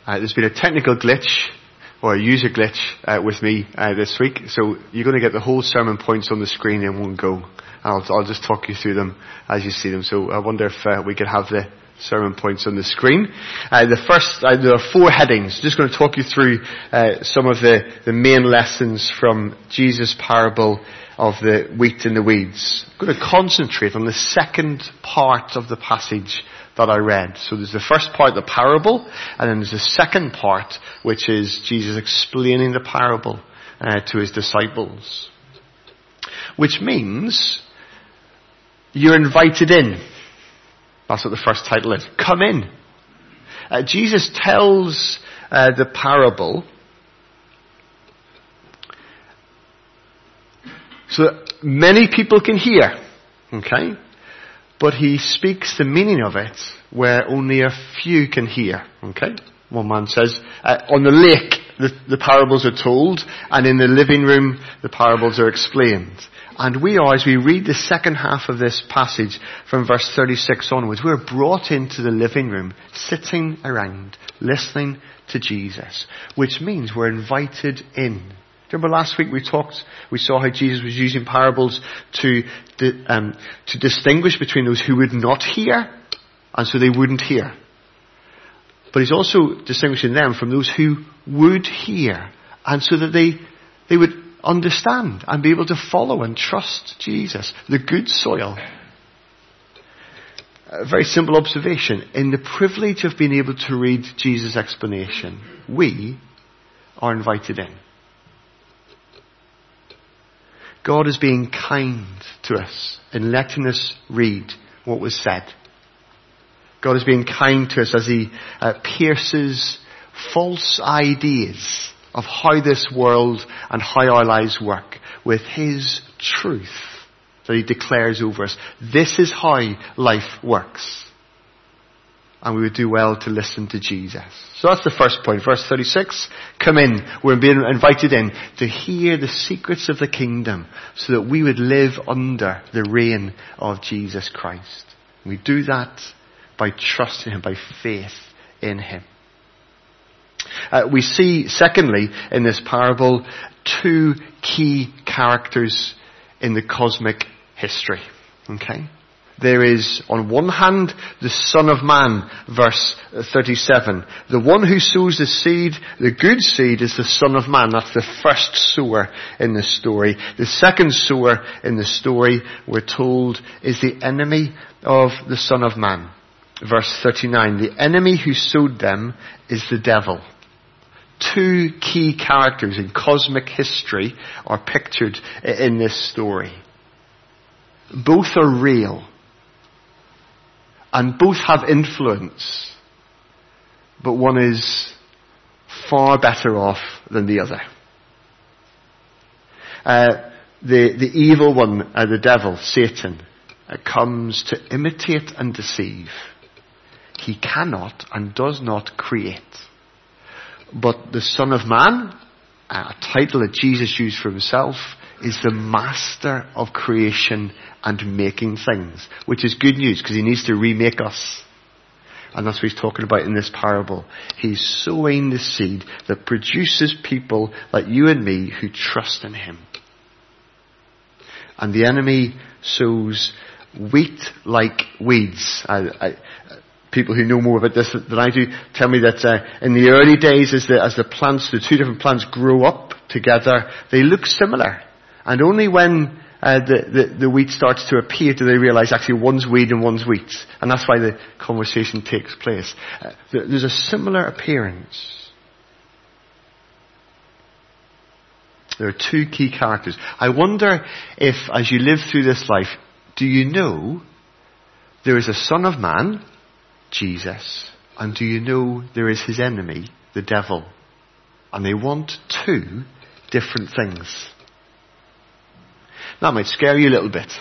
There's been a technical glitch, or a user glitch, with me this week, so you're going to get the whole sermon points on the screen in one go. I'll just talk you through them as you see them. So I wonder if we could have the sermon points on the screen. There are 4 headings. Just going to talk you through some of the main lessons from Jesus' parable of the wheat and the weeds. I'm going to concentrate on the second part of the passage that I read. So there's the first part, the parable, and then there's the second part, which is Jesus explaining the parable to his disciples. Which means you're invited in. That's what the first title is. Come in. Jesus tells the parable so that many people can hear. Okay? But he speaks the meaning of it where only a few can hear. Okay? One man says, on the lake the parables are told, and in the living room the parables are explained. And we are, as we read the second half of this passage from verse 36 onwards, we're brought into the living room, sitting around, listening to Jesus, which means we're invited in. Remember last week we saw how Jesus was using parables to distinguish between those who would not hear, and so they wouldn't hear. But he's also distinguishing them from those who would hear, and so that they would understand and be able to follow and trust Jesus, the good soil. A very simple observation. In the privilege of being able to read Jesus' explanation, we are invited in. God is being kind to us in letting us read what was said. God is being kind to us as he pierces false ideas of how this world and how our lives work with his truth that he declares over us. This is how life works. And we would do well to listen to Jesus. So that's the first point. Verse 36, come in. We're being invited in to hear the secrets of the kingdom so that we would live under the reign of Jesus Christ. We do that by trusting him, by faith in him. We see, secondly, in this parable, 2 key characters in the cosmic history. Okay? There is, on one hand, the Son of Man, verse 37. The one who sows the seed, the good seed, is the Son of Man. That's the first sower in the story. The second sower in the story, we're told, is the enemy of the Son of Man. Verse 39. The enemy who sowed them is the devil. 2 key characters in cosmic history are pictured in this story. Both are real. And both have influence. But one is far better off than the other. The evil one, the devil, Satan, comes to imitate and deceive. He cannot and does not create. But the Son of Man, a title that Jesus used for himself, is the master of creation and making things. Which is good news, because he needs to remake us. And that's what he's talking about in this parable. He's sowing the seed that produces people like you and me who trust in him. And the enemy sows wheat like weeds. People who know more about this than I do tell me that in the early days, as the plants, the 2 different plants grow up together, they look similar. And only when the wheat starts to appear do they realize actually one's weed and one's wheat. And that's why the conversation takes place. There's a similar appearance. There are 2 key characters. I wonder if, as you live through this life, do you know there is a Son of Man, Jesus, and do you know there is his enemy, the devil? And they want 2 different things. That might scare you a little bit.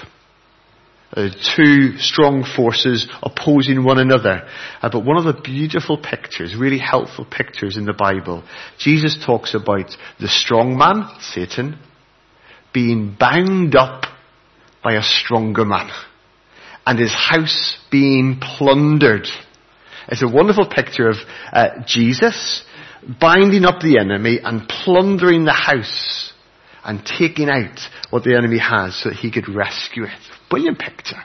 2 strong forces opposing one another. But one of the beautiful pictures, really helpful pictures in the Bible, Jesus talks about the strong man, Satan, being bound up by a stronger man. And his house being plundered. It's a wonderful picture of Jesus binding up the enemy and plundering the house and taking out what the enemy has so that he could rescue it. Brilliant picture.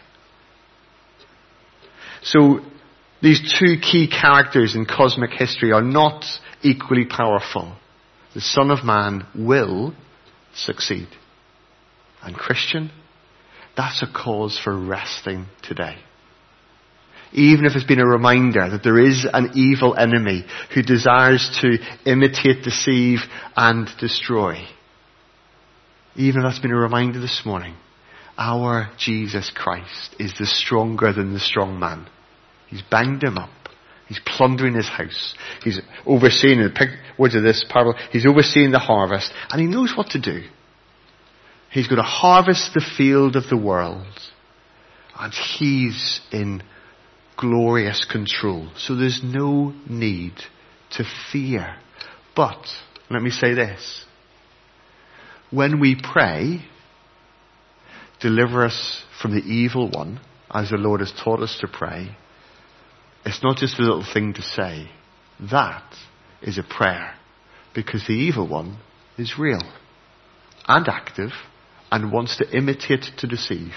So these two key characters in cosmic history are not equally powerful. The Son of Man will succeed. And Christian, that's a cause for resting today. Even if it's been a reminder that there is an evil enemy who desires to imitate, deceive, and destroy. Even if that's been a reminder this morning, our Jesus Christ is the stronger than the strong man. He's banged him up. He's plundering his house. He's overseeing, in the words of this parable, he's overseeing the harvest, and he knows what to do. He's going to harvest the field of the world, and he's in glorious control. So there's no need to fear. But, let me say this. When we pray, deliver us from the evil one, as the Lord has taught us to pray, it's not just a little thing to say. That is a prayer. Because the evil one is real and active and wants to imitate, to deceive.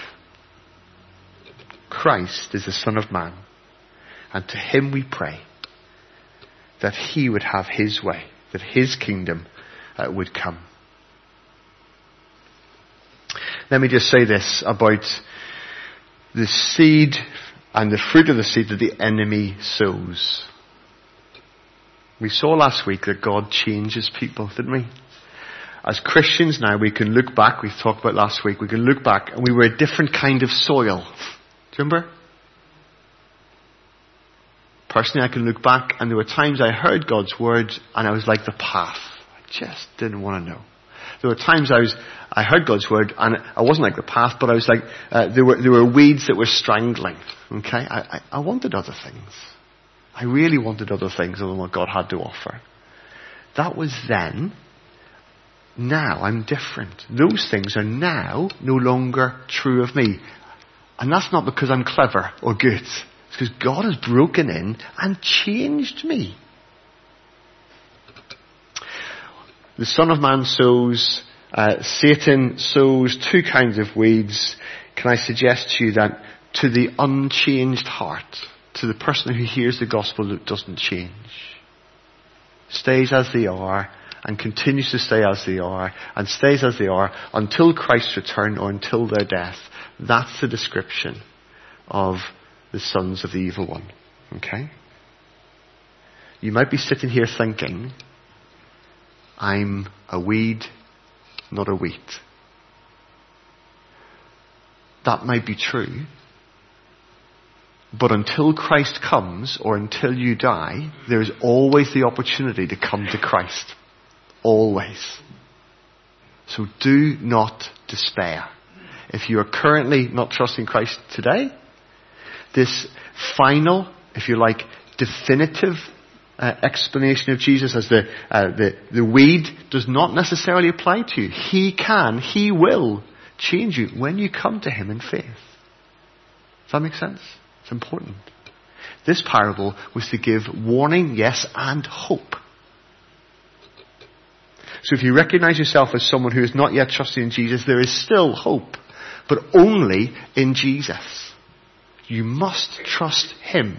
Christ is the Son of Man. And to him we pray that he would have his way, that his kingdom would come. Let me just say this about the seed and the fruit of the seed that the enemy sows. We saw last week that God changes people, didn't we? As Christians now, we can look back, we talked about last week, we can look back and we were a different kind of soil. Do you remember? Personally, I can look back and there were times I heard God's word and I was like the path. I just didn't want to know. There were times I heard God's word and I wasn't like the path, but I was like, there were weeds that were strangling. Okay? I wanted other things. I really wanted other things other than what God had to offer. That was then. Now I'm different. Those things are now no longer true of me. And that's not because I'm clever or good. It's because God has broken in and changed me. The Son of Man sows, Satan sows two kinds of weeds. Can I suggest to you that to the unchanged heart, to the person who hears the gospel that doesn't change, stays as they are and continues to stay as they are and stays as they are until Christ's return or until their death, that's the description of the sons of the evil one. Okay? You might be sitting here thinking, I'm a weed, not a wheat. That might be true. But until Christ comes, or until you die, there is always the opportunity to come to Christ. Always. So do not despair. If you are currently not trusting Christ today, this final, if you like, definitive explanation of Jesus as the weed does not necessarily apply to you. He will change you when you come to him in faith. Does that make sense? It's important. This parable was to give warning, yes, and hope. So if you recognize yourself as someone who is not yet trusting in Jesus, there is still hope, but only in Jesus. You must trust him.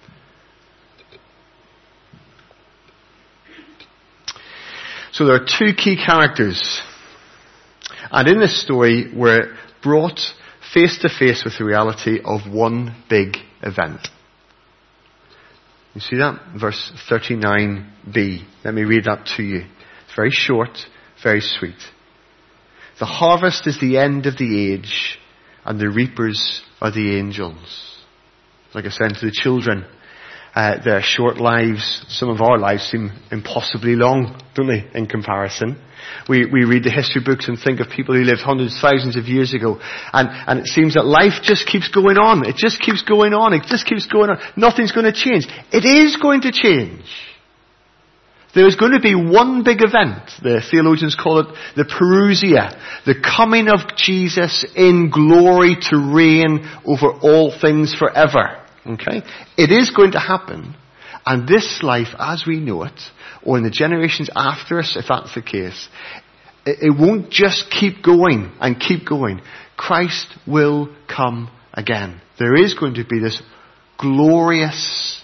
So there are two key characters. And in this story, we're brought face to face with the reality of one big event. You see that? Verse 39b. Let me read that to you. It's very short, very sweet. The harvest is the end of the age, and the reapers are the angels. Like I said to the children, their short lives, some of our lives seem impossibly long, don't they, in comparison? We read the history books and think of people who lived hundreds, thousands of years ago, and it seems that life just keeps going on. It just keeps going on. It just keeps going on. Nothing's going to change. It is going to change. There is going to be one big event. The theologians call it the parousia, the coming of Jesus in glory to reign over all things forever. Okay? It is going to happen. And this life, as we know it, or in the generations after us, if that's the case, it won't just keep going and keep going. Christ will come again. There is going to be this glorious,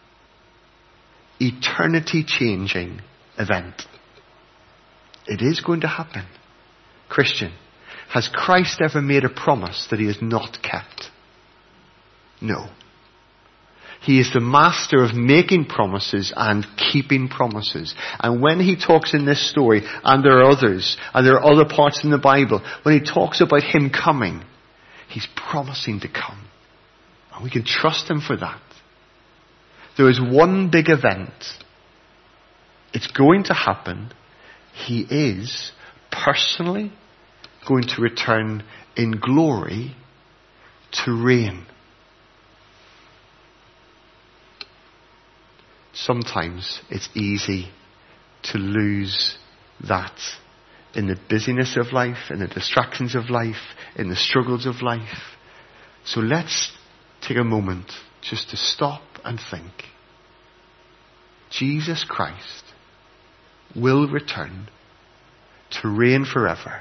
eternity-changing event. It is going to happen. Christian, has Christ ever made a promise that he has not kept? No. He is the master of making promises and keeping promises. And when he talks in this story, and there are others, and there are other parts in the Bible, when he talks about him coming, he's promising to come. And we can trust him for that. There is one big event. It's going to happen. He is personally going to return in glory to reign. Sometimes it's easy to lose that in the busyness of life, in the distractions of life, in the struggles of life. So let's take a moment just to stop and think. Jesus Christ will return to reign forever.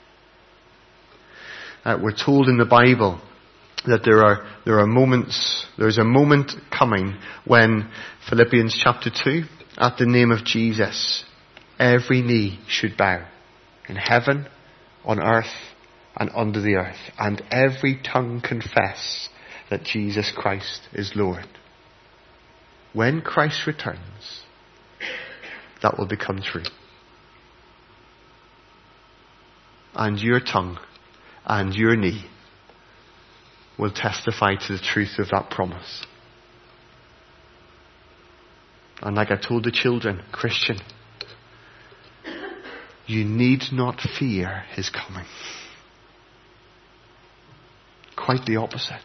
We're told in the Bible that there are moments, there's a moment coming when, Philippians chapter 2, at the name of Jesus, every knee should bow in heaven, on earth, and under the earth, and every tongue confess that Jesus Christ is Lord. When Christ returns, that will become true. And your tongue and your knee will testify to the truth of that promise. And like I told the children, Christian, you need not fear his coming. Quite the opposite.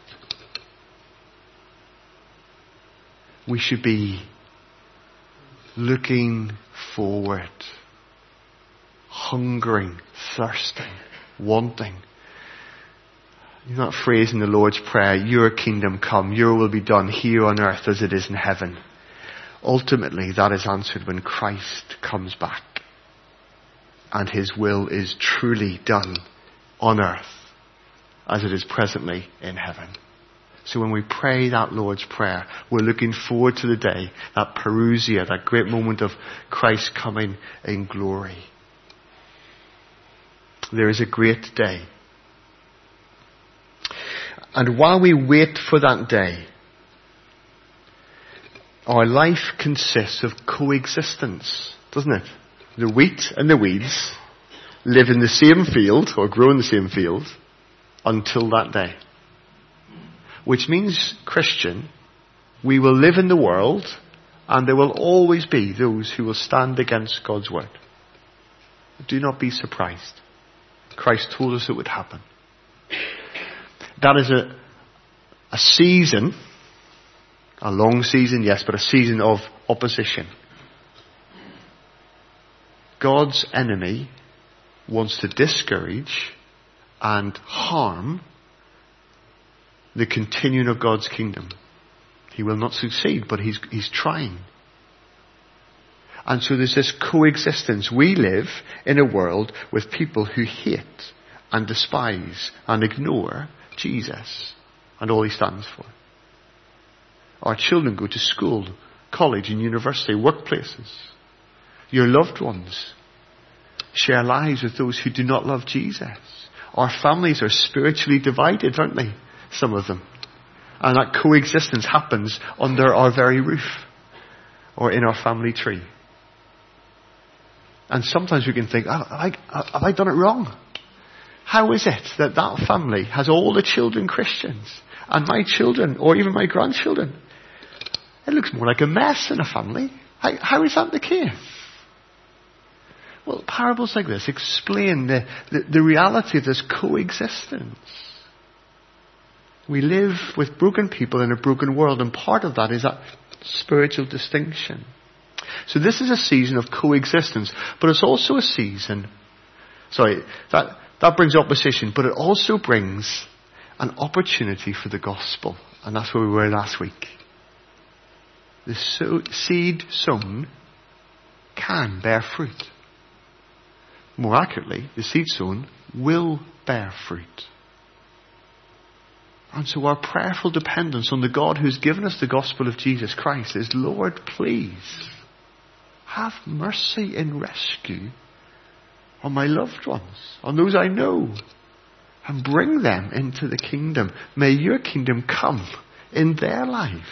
We should be looking forward, hungering, thirsting, wanting. You know that phrase in the Lord's Prayer, your kingdom come, your will be done here on earth as it is in heaven. Ultimately, that is answered when Christ comes back and his will is truly done on earth as it is presently in heaven. So when we pray that Lord's Prayer, we're looking forward to the day, that parousia, that great moment of Christ coming in glory. There is a great day. And while we wait for that day, our life consists of coexistence, doesn't it? The wheat and the weeds live in the same field, or grow in the same field, until that day. Which means, Christian, we will live in the world, and there will always be those who will stand against God's word. Do not be surprised. Christ told us it would happen. That is a season, a long season, yes, but a season of opposition. God's enemy wants to discourage and harm the continuing of God's kingdom. He will not succeed, but he's trying. And so there's this coexistence. We live in a world with people who hate and despise and ignore Jesus and all he stands for. Our children go to school, college and university, workplaces. Your loved ones share lives with those who do not love Jesus. Our families are spiritually divided, aren't they? Some of them. And that coexistence happens under our very roof or in our family tree. And sometimes we can think, have I done it wrong? How is it that that family has all the children Christians and my children or even my grandchildren? It looks more like a mess in a family. How is that the case? Well, parables like this explain the reality of this coexistence. We live with broken people in a broken world, and part of that is that spiritual distinction. So this is a season of coexistence, but it's also a season, that brings opposition, but it also brings an opportunity for the gospel And that's where we were last week. The seed sown can bear fruit. More accurately, the seed sown will bear fruit. And so our prayerful dependence on the God who's given us the gospel of Jesus Christ is, Lord, please have mercy and rescue on my loved ones, on those I know, and bring them into the kingdom. May your kingdom come in their lives.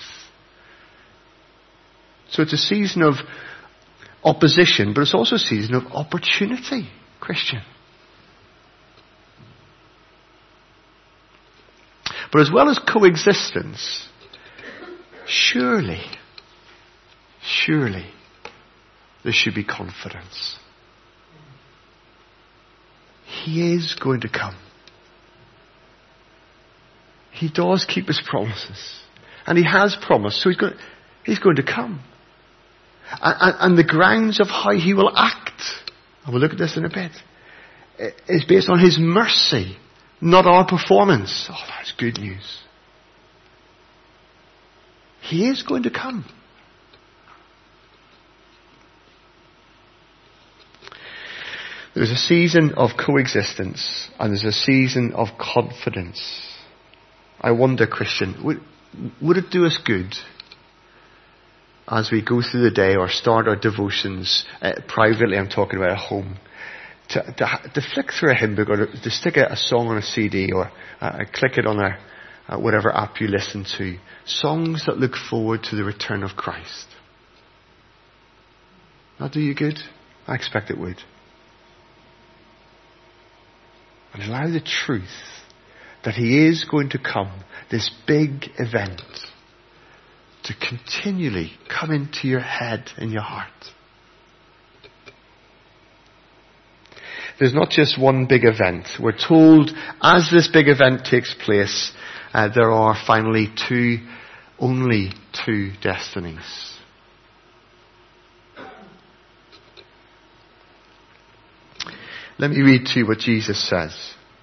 So it's a season of opposition, but it's also a season of opportunity, Christian. But as well as coexistence, surely there should be confidence. He is going to come. He does keep his promises. And he has promised, so he's going to come. And the grounds of how he will act, and we'll look at this in a bit, is based on his mercy, not our performance. Oh, that's good news. He is going to come. There's a season of coexistence and there's a season of confidence. I wonder, Christian, would it do us good as we go through the day or start our devotions privately? I'm talking about at home. To flick through a hymn book or to stick a song on a CD or click it on whatever app you listen to. Songs that look forward to the return of Christ. That'll do you good? I expect it would. And allow the truth that he is going to come, this big event, to continually come into your head and your heart. There's not just one big event. We're told as this big event takes place, there are finally only two destinies. Let me read to you what Jesus says.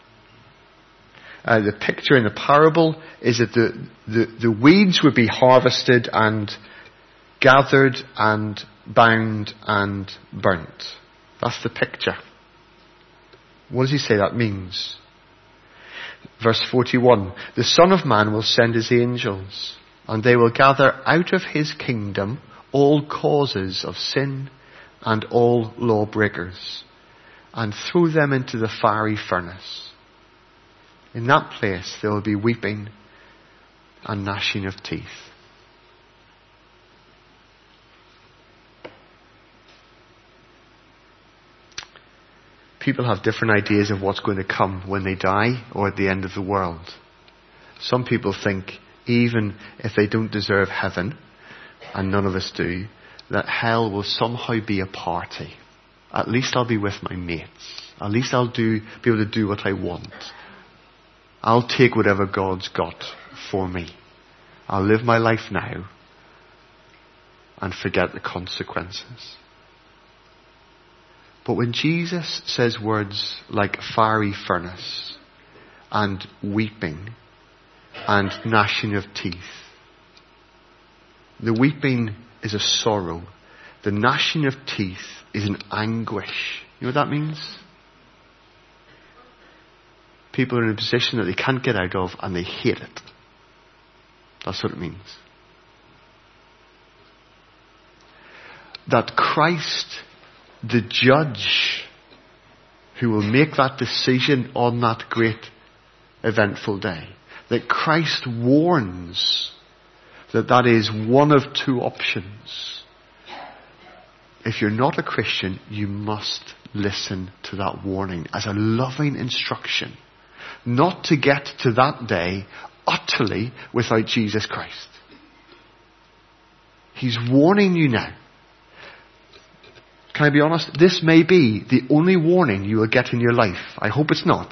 The picture in the parable is that the weeds would be harvested and gathered and bound and burnt. That's the picture. What does he say that means? Verse 41, the Son of Man will send his angels, and they will gather out of his kingdom all causes of sin and all lawbreakers, and throw them into the fiery furnace. In that place there will be weeping and gnashing of teeth. People have different ideas of what's going to come when they die or at the end of the world. Some people think even if they don't deserve heaven, and none of us do, that hell will somehow be a party. At least I'll be with my mates. At least I'll be able to do what I want. I'll take whatever God's got for me. I'll live my life now and forget the consequences. But when Jesus says words like fiery furnace and weeping and gnashing of teeth, the weeping is a sorrow. The gnashing of teeth is an anguish. You know what that means? People are in a position that they can't get out of and they hate it. That's what it means. That Christ, the judge, who will make that decision on that great eventful day, that Christ warns that is one of two options. If you're not a Christian, you must listen to that warning as a loving instruction, not to get to that day utterly without Jesus Christ. He's warning you now. Can I be honest? This may be the only warning you will get in your life. I hope it's not.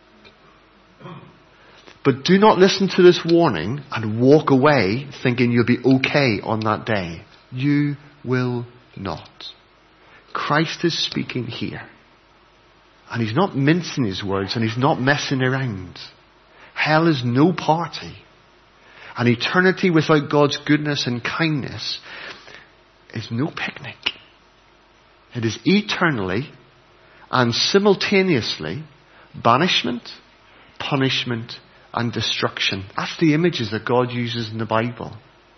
But do not listen to this warning and walk away thinking you'll be okay on that day. You will not. Christ is speaking here. And he's not mincing his words and he's not messing around. Hell is no party. An eternity without God's goodness and kindness is no picnic. It is eternally and simultaneously banishment, punishment, and destruction. That's the images that God uses in the Bible.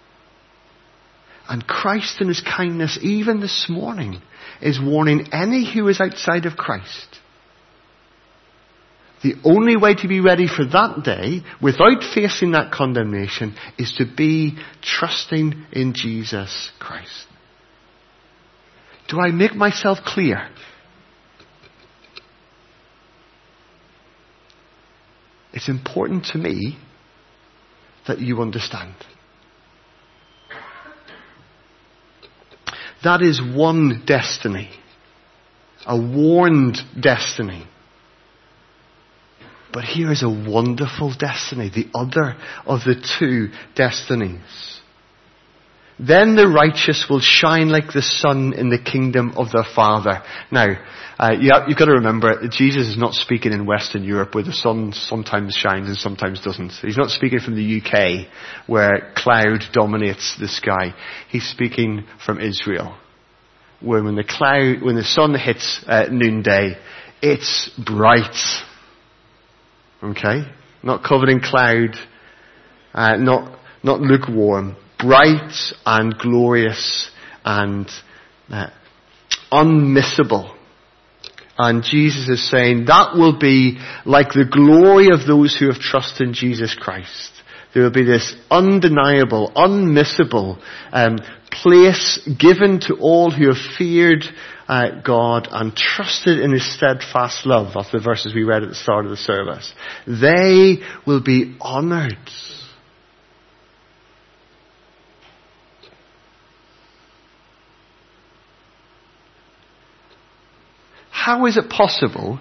And Christ in his kindness, even this morning, is warning any who is outside of Christ. The only way to be ready for that day, without facing that condemnation, is to be trusting in Jesus Christ. Do I make myself clear? It's important to me that you understand. That is one destiny. A warned destiny. But here is a wonderful destiny. The other of the two destinies. Then the righteous will shine like the sun in the kingdom of their Father. Now, you've got to remember, Jesus is not speaking in Western Europe where the sun sometimes shines and sometimes doesn't. He's not speaking from the UK where cloud dominates the sky. He's speaking from Israel, where when the sun hits noonday, it's bright. Okay? Not covered in cloud, not lukewarm. Bright and glorious and unmissable. And Jesus is saying that will be like the glory of those who have trusted in Jesus Christ. There will be this undeniable, unmissable place given to all who have feared God and trusted in his steadfast love. That's the verses we read at the start of the service. They will be honoured. How is it possible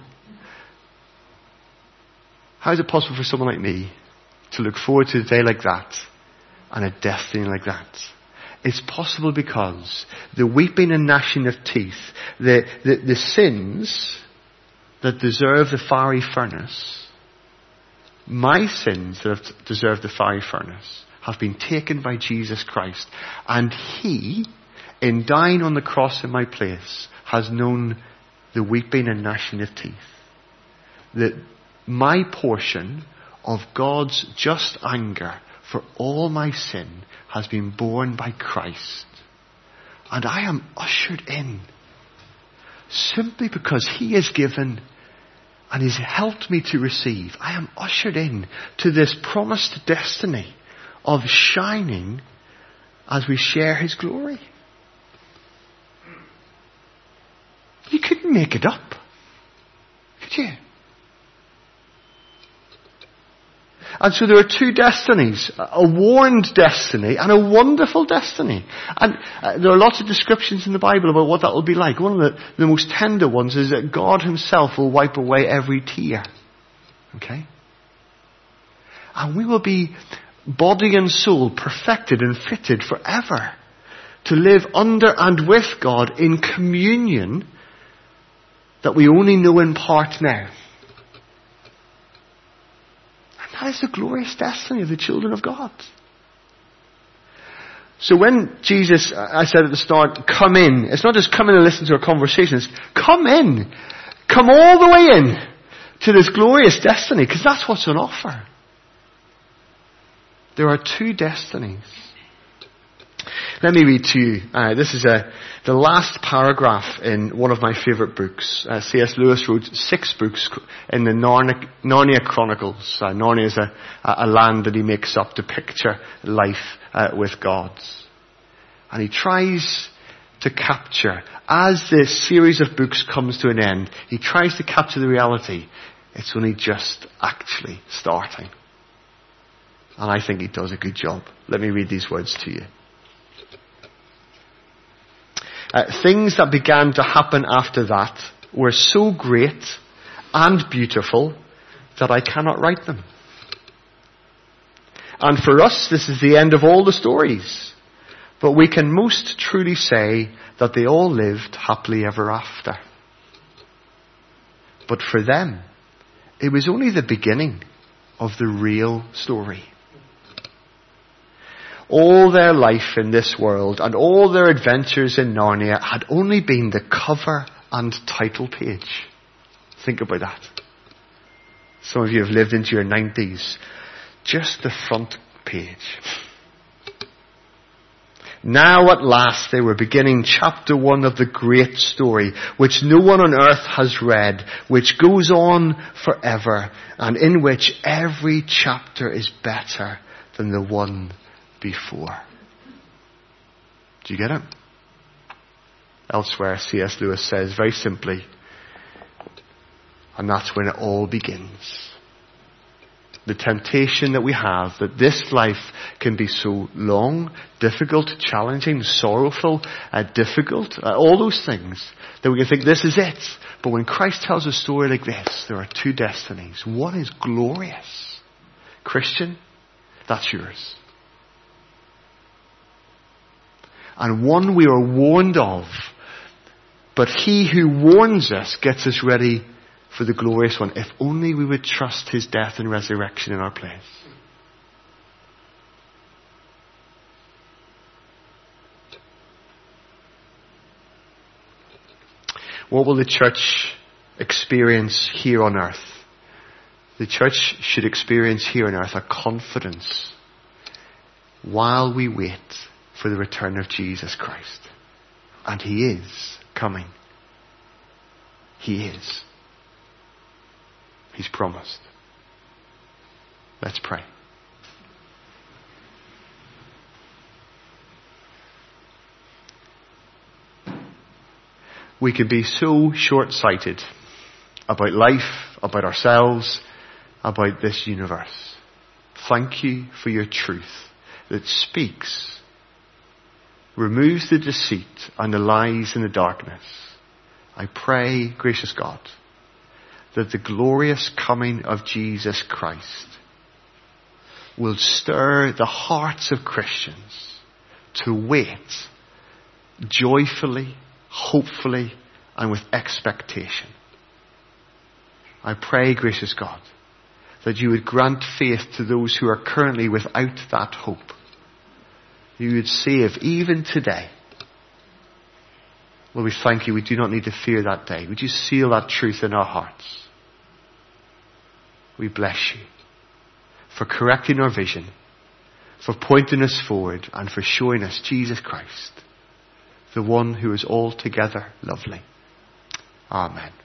for someone like me to look forward to a day like that and a destiny like that? It's possible because the weeping and gnashing of teeth, the sins that deserve the fiery furnace, my sins that have deserved the fiery furnace, have been taken by Jesus Christ. And he, in dying on the cross in my place, has known the weeping and gnashing of teeth. That my portion of God's just anger for all my sin has been borne by Christ. And I am ushered in simply because he has given and he's helped me to receive. I am ushered in to this promised destiny of shining as we share his glory. You couldn't make it up, could you? And so there are two destinies, a warned destiny and a wonderful destiny. And there are lots of descriptions in the Bible about what that will be like. One of the most tender ones is that God himself will wipe away every tear. Okay? And we will be body and soul perfected and fitted forever to live under and with God in communion that we only know in part now. And that is the glorious destiny of the children of God. So when Jesus, I said at the start, come in, it's not just come in and listen to our conversations. Come in. Come all the way in to this glorious destiny, because that's what's on offer. There are two destinies. Let me read to you. This is the last paragraph in one of my favourite books. C.S. Lewis wrote 6 books in the Narnia Chronicles. Narnia is a land that he makes up to picture life with God. And he tries to capture, as this series of books comes to an end, he tries to capture the reality. It's only just actually starting. And I think he does a good job. Let me read these words to you. Things that began to happen after that were so great and beautiful that I cannot write them. And for us, this is the end of all the stories. But we can most truly say that they all lived happily ever after. But for them, it was only the beginning of the real story. all their life in this world and all their adventures in Narnia had only been the cover and title page. Think about that. Some of you have lived into your 90s. Just the front page. Now at last they were beginning chapter 1 of the great story, which no one on earth has read, which goes on forever, and in which every chapter is better than the one before. Do you get it? Elsewhere, C.S. Lewis says very simply, and that's when it all begins. The temptation that we have, that this life can be so long, difficult, challenging, sorrowful, difficult, all those things, that we can think this is it. But when Christ tells a story like this, there are two destinies. One is glorious. Christian, that's yours. And one we are warned of. But he who warns us gets us ready for the glorious one, if only we would trust his death and resurrection in our place. What will the church experience here on earth? The church should experience here on earth a confidence while we wait for the return of Jesus Christ. And he is coming. He is. He's promised. Let's pray. We can be so short-sighted about life, about ourselves, about this universe. Thank you for your truth that speaks, removes the deceit and the lies and the darkness. I pray, gracious God, that the glorious coming of Jesus Christ will stir the hearts of Christians to wait joyfully, hopefully, and with expectation. I pray, gracious God, that you would grant faith to those who are currently without that hope. You would save even today. Lord, we thank you. We do not need to fear that day. Would you seal that truth in our hearts? We bless you for correcting our vision, for pointing us forward, and for showing us Jesus Christ, the one who is altogether lovely. Amen.